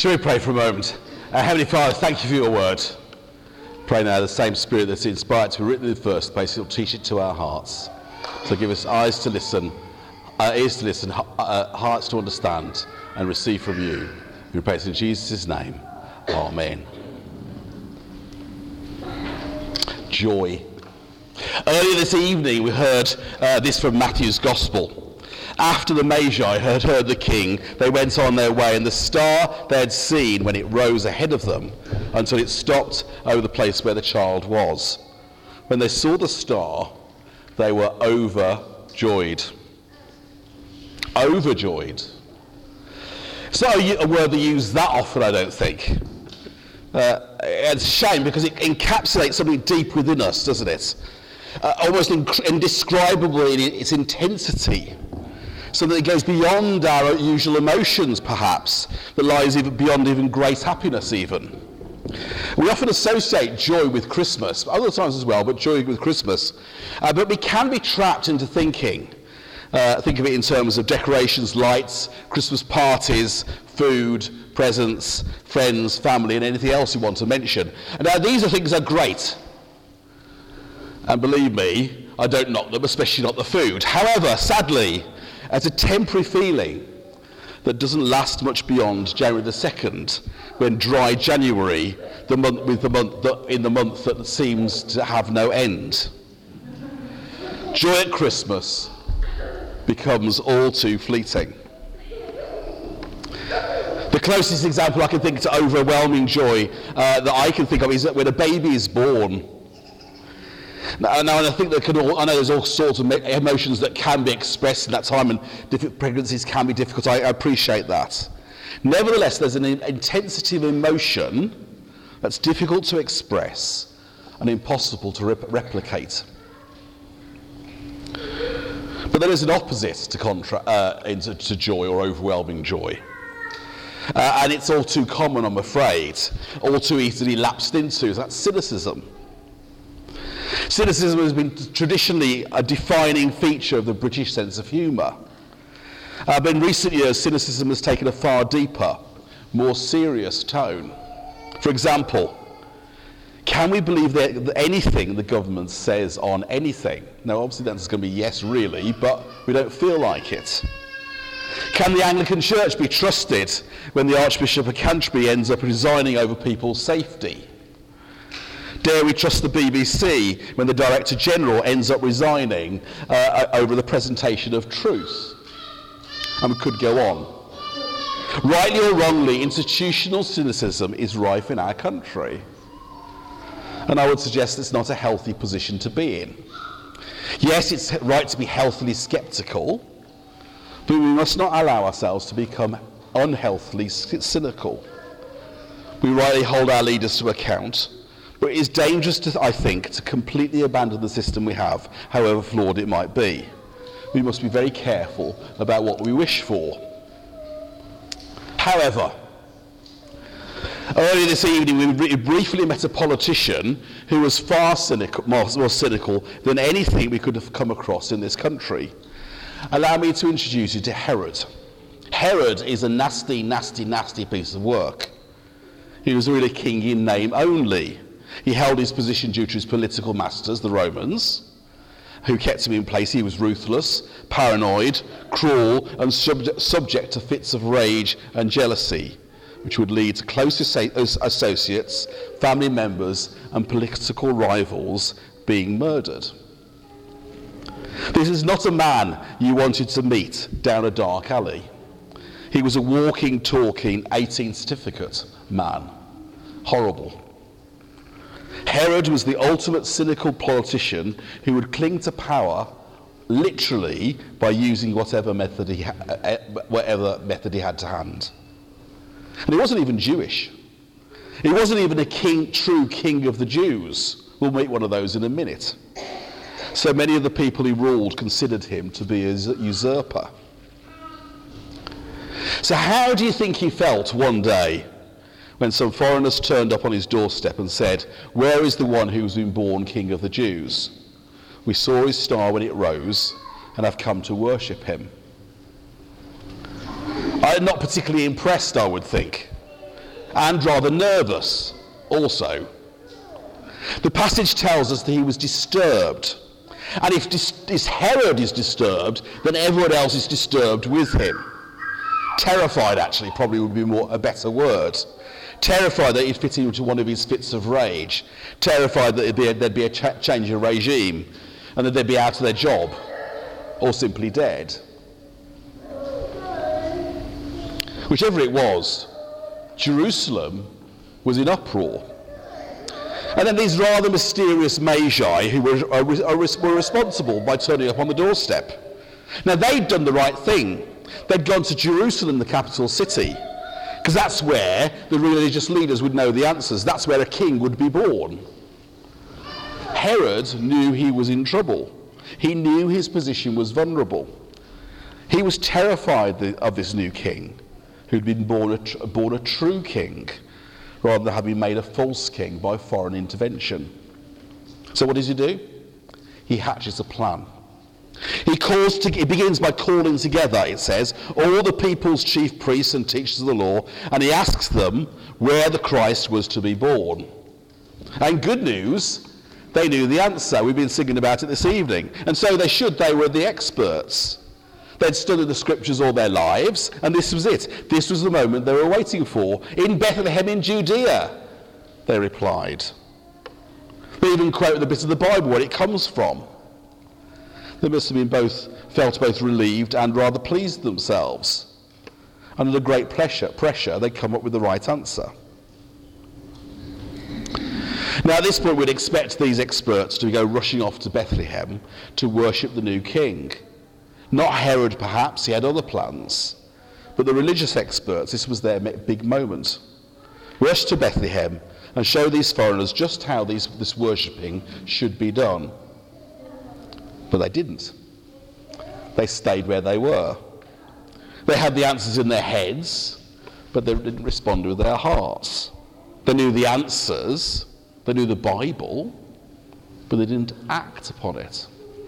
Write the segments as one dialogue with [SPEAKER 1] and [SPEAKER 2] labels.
[SPEAKER 1] Shall we pray for a moment? Heavenly Father, thank you for your word. Pray now the same spirit that's inspired to be written in the first place, will teach it to our hearts. So give us eyes to listen, ears to listen, hearts to understand and receive from you. We pray in Jesus' name. Amen. Joy. Earlier this evening we heard this from Matthew's Gospel. After the Magi had heard the king, they went on their way, and the star they had seen when it rose ahead of them until it stopped over the place where the child was. When they saw the star, they were overjoyed. Overjoyed. It's not a word that used that often, I don't think. It's a shame because it encapsulates something deep within us, doesn't it? Almost indescribable in its intensity. So that it goes beyond our usual emotions, perhaps, that lies even beyond even great happiness even. We often associate joy with Christmas, other times as well, but joy with Christmas. But we can be trapped into thinking. Think of it in terms of decorations, lights, Christmas parties, food, presents, friends, family, and anything else you want to mention. And now these are things that are great. And believe me, I don't knock them, especially not the food. However, sadly, as a temporary feeling that doesn't last much beyond January the 2nd, when dry January, in the month that seems to have no end. Joy at Christmas becomes all too fleeting. The closest example I can think to overwhelming joy that I can think of is that when a baby is born. Now I think I know there's all sorts of emotions that can be expressed in that time, and pregnancies can be difficult. I appreciate that. Nevertheless, there's an intensity of emotion that's difficult to express and impossible to replicate. But there is an opposite to joy or overwhelming joy. And it's all too common, I'm afraid, all too easily lapsed into. That's cynicism. Cynicism has been traditionally a defining feature of the British sense of humour. But in recent years, cynicism has taken a far deeper, more serious tone. For example, can we believe that anything the government says on anything? Now, obviously, that's going to be yes, really, but we don't feel like it. Can the Anglican Church be trusted when the Archbishop of Canterbury ends up resigning over people's safety? Dare we trust the BBC when the Director General ends up resigning over the presentation of truth? And we could go on. Rightly or wrongly, institutional cynicism is rife in our country. And I would suggest it's not a healthy position to be in. Yes, it's right to be healthily sceptical, but we must not allow ourselves to become unhealthily cynical. We rightly hold our leaders to account, but it is dangerous, I think, to completely abandon the system we have, however flawed it might be. We must be very careful about what we wish for. However, earlier this evening we briefly met a politician who was far more cynical than anything we could have come across in this country. Allow me to introduce you to Herod. Herod is a nasty, nasty, nasty piece of work. He was really king in name only. He held his position due to his political masters, the Romans, who kept him in place. He was ruthless, paranoid, cruel, and subject to fits of rage and jealousy, which would lead to close associates, family members, and political rivals being murdered. This is not a man you wanted to meet down a dark alley. He was a walking, talking 18 certificate man. Horrible. Herod was the ultimate cynical politician who would cling to power literally by using whatever method he had to hand. And he wasn't even Jewish. He wasn't even a true king of the Jews. We'll meet one of those in a minute. So many of the people he ruled considered him to be a usurper. So how do you think he felt one day when some foreigners turned up on his doorstep and said, "Where is the one who's been born King of the Jews? We saw his star when it rose and have come to worship him." I'm not particularly impressed, I would think. and rather nervous also. The passage tells us that he was disturbed. And if Herod is disturbed, then everyone else is disturbed with him. Terrified, actually, probably would be a better word. Terrified that he'd fit into one of his fits of rage. Terrified that there'd be a change of regime and that they'd be out of their job or simply dead. Whichever it was, Jerusalem was in uproar. And then these rather mysterious magi who were responsible by turning up on the doorstep. Now, they'd done the right thing. They'd gone to Jerusalem, the capital city, because that's where the religious leaders would know the answers. That's where a king would be born. Herod knew he was in trouble. He knew his position was vulnerable. He was terrified of this new king, who'd been born a true king, rather than having made a false king by foreign intervention. So what does he do? He hatches a plan. He begins by calling together, it says, all the people's chief priests and teachers of the law, and he asks them where the Christ was to be born. And good news, they knew the answer. We've been singing about it this evening. And so they were the experts. They'd studied the scriptures all their lives, and this was it. This was the moment they were waiting for. In Bethlehem in Judea, they replied. They even quote the bit of the Bible where it comes from. They must have been felt both relieved and rather pleased themselves. Under great pressure, they come up with the right answer. Now at this point we'd expect these experts to go rushing off to Bethlehem to worship the new king. Not Herod perhaps, he had other plans. But the religious experts, this was their big moment. Rush to Bethlehem and show these foreigners just how this worshipping should be done. But they didn't. They stayed where they were. They had the answers in their heads, but they didn't respond with their hearts. They knew the answers, they knew the Bible, but they didn't act upon it.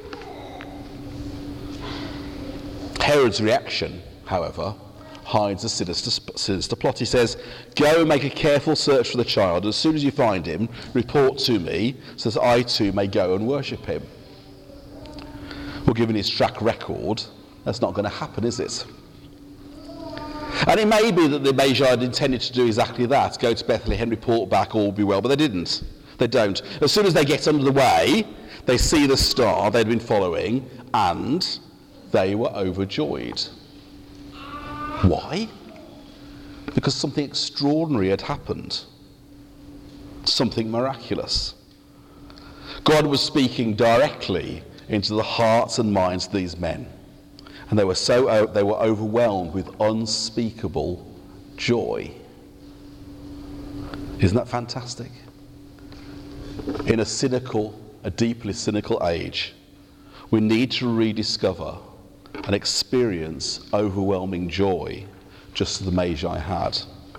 [SPEAKER 1] Herod's reaction, however, hides a sinister plot. He says, go and make a careful search for the child. As soon as you find him, report to me, so that I too may go and worship him. Well, given his track record, that's not going to happen, is it? And it may be that the Magi had intended to do exactly that, go to Bethlehem, report back, all will be well, but they didn't. They don't. As soon as they get under the way, they see the star they'd been following, and they were overjoyed. Why? Because something extraordinary had happened. Something miraculous. God was speaking directly into the hearts and minds of these men. And they were overwhelmed with unspeakable joy. Isn't that fantastic? In a deeply cynical age, we need to rediscover and experience overwhelming joy, just as the Magi had.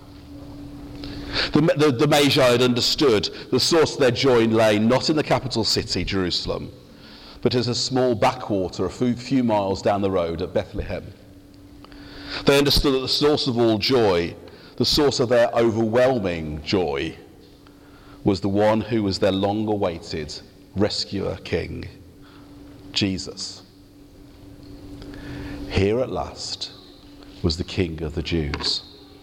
[SPEAKER 1] The Magi had understood the source of their joy lay not in the capital city, Jerusalem, but as a small backwater a few miles down the road at Bethlehem. They understood that the source of all joy, the source of their overwhelming joy, was the one who was their long-awaited rescuer king, Jesus. Here at last was the King of the Jews.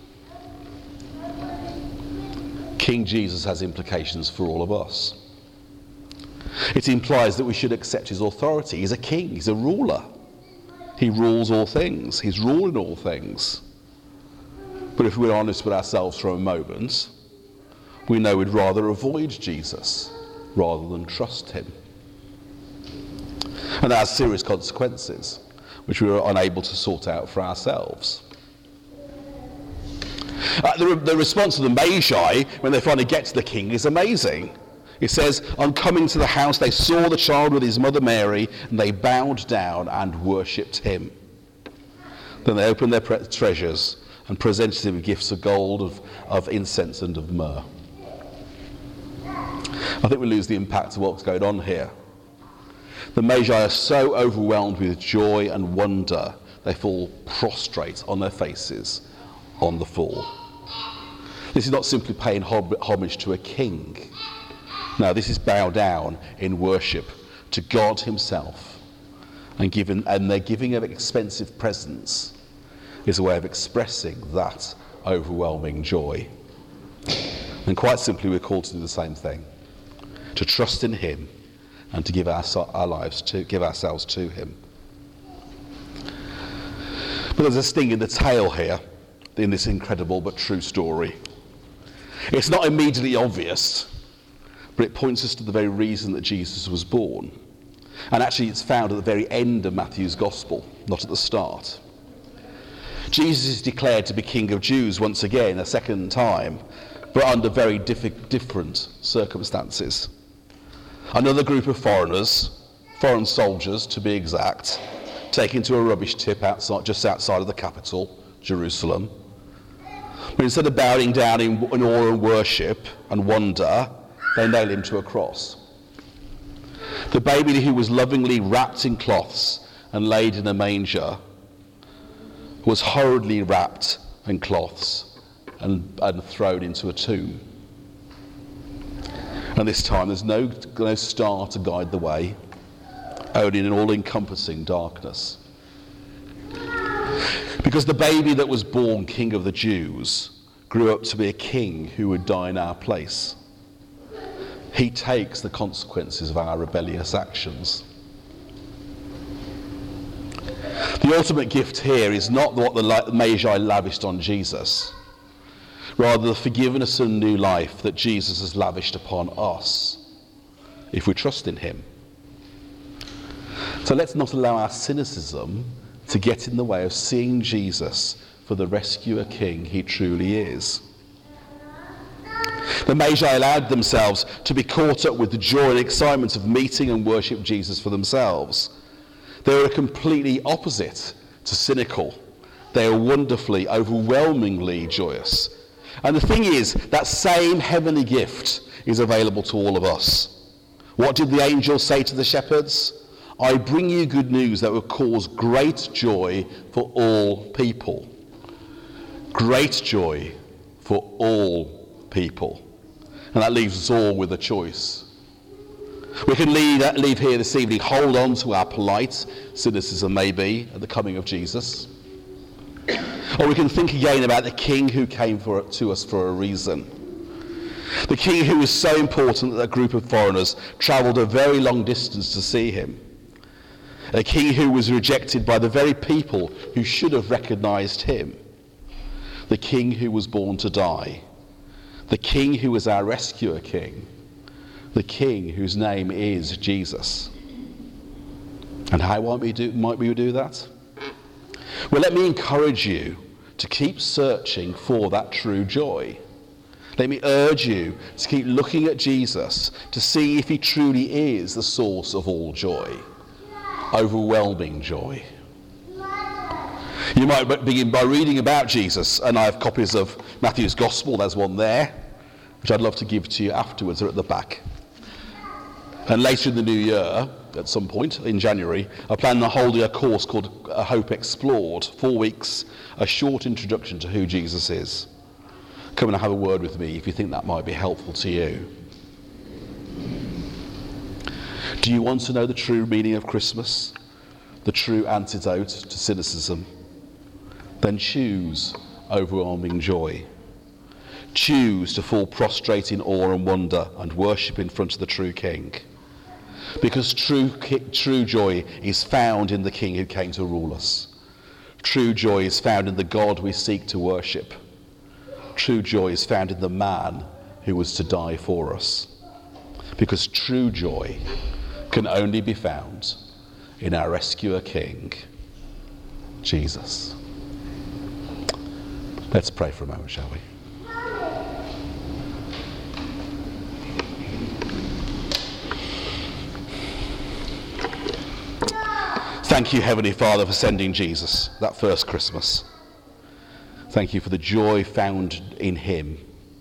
[SPEAKER 1] King Jesus has implications for all of us. It implies that we should accept his authority. He's a king, he's a ruler. He rules all things, he's ruling all things. But if we're honest with ourselves for a moment, we know we'd rather avoid Jesus rather than trust him. And that has serious consequences, which we were unable to sort out for ourselves. The response of the Magi, when they finally get to the king, is amazing. It says, on coming to the house, they saw the child with his mother Mary, and they bowed down and worshipped him. Then they opened their treasures and presented him with gifts of gold, of incense, and of myrrh. I think we lose the impact of what's going on here. The Magi are so overwhelmed with joy and wonder, they fall prostrate on their faces on the floor. This is not simply paying homage to a king. No, this is bow down in worship to God himself. And their giving of expensive presents is a way of expressing that overwhelming joy. And quite simply, we're called to do the same thing, to trust in him and to give our lives to give ourselves to him. But there's a sting in the tail here in this incredible but true story. It's not immediately obvious, but it points us to the very reason that Jesus was born. And actually it's found at the very end of Matthew's Gospel, not at the start. Jesus is declared to be King of Jews once again, a second time, but under very different circumstances. Another group of foreigners, foreign soldiers to be exact, taken to a rubbish tip just outside of the capital, Jerusalem. But instead of bowing down in awe and worship and wonder, they nail him to a cross. The baby who was lovingly wrapped in cloths and laid in a manger was hurriedly wrapped in cloths and thrown into a tomb. And this time there's no star to guide the way, only an all-encompassing darkness. Because the baby that was born King of the Jews grew up to be a king who would die in our place. He takes the consequences of our rebellious actions. The ultimate gift here is not what the Magi lavished on Jesus, rather the forgiveness and new life that Jesus has lavished upon us if we trust in him. So let's not allow our cynicism to get in the way of seeing Jesus for the rescuer king he truly is. The Magi allowed themselves to be caught up with the joy and excitement of meeting and worship Jesus for themselves. They were completely opposite to cynical. They are wonderfully, overwhelmingly joyous. And the thing is, that same heavenly gift is available to all of us. What did the angel say to the shepherds? I bring you good news that will cause great joy for all people. Great joy for all people. And that leaves us all with a choice. We can leave here this evening, hold on to our polite cynicism maybe at the coming of Jesus. Or we can think again about the king who came to us for a reason. The king who was so important that a group of foreigners travelled a very long distance to see him. A king who was rejected by the very people who should have recognised him. The king who was born to die. The king who was our rescuer king. The king whose name is Jesus. And how might we do that? Well, let me encourage you to keep searching for that true joy. Let me urge you to keep looking at Jesus to see if he truly is the source of all joy. Overwhelming joy. You might begin by reading about Jesus, and I have copies of Matthew's Gospel, there's one there, which I'd love to give to you afterwards, they're at the back. And later in the new year, at some point in January, I plan on holding a course called Hope Explored, 4 weeks, a short introduction to who Jesus is. Come and have a word with me if you think that might be helpful to you. Do you want to know the true meaning of Christmas? The true antidote to cynicism? Then choose overwhelming joy. Choose to fall prostrate in awe and wonder and worship in front of the true King. Because true joy is found in the King who came to rule us. True joy is found in the God we seek to worship. True joy is found in the man who was to die for us. Because true joy can only be found in our rescuer King, Jesus. Let's pray for a moment, shall we? Thank you, Heavenly Father, for sending Jesus that first Christmas. Thank you for the joy found in him.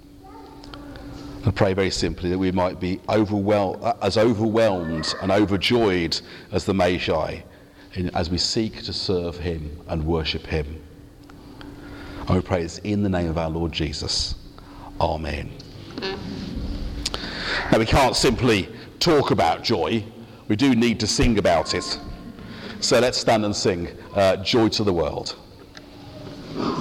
[SPEAKER 1] I pray very simply that we might be as overwhelmed and overjoyed as the Magi as we seek to serve him and worship him. I pray this in the name of our Lord Jesus. Amen. Now, we can't simply talk about joy. We do need to sing about it. So let's stand and sing Joy to the World.